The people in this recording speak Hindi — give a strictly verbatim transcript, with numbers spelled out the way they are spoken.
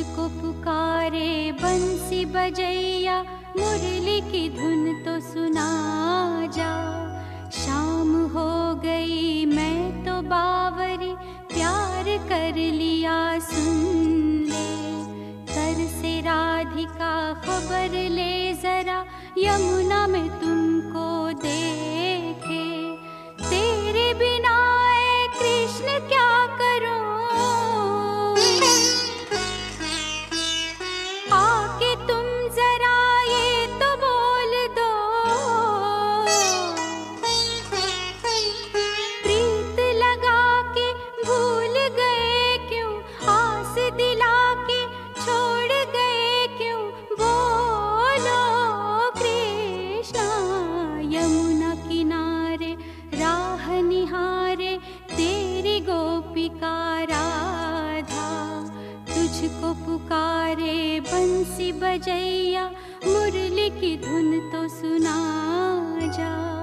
तुझको पुकारे बंसी बजैया, मुरली की धुन तो सुना जा। शाम हो गई मैं तो बावरी, प्यार कर लिया सुन ले। तर से राधिका खबर ले जरा, यमुना में तुमको देखे। तेरे बिना ए कृष्ण क्या करूं, आके तुम जरा ये तो बोल दो। प्रीत लगा के भूल गए क्यों, आस दिला के छोड़ गए क्यों, बोलो कृष्णा। यमुना किनारे राह निहारे तेरी गोपिका राधा, तुझको पुकारे बंसी बजैया, मुरली की धुन तो सुना जा।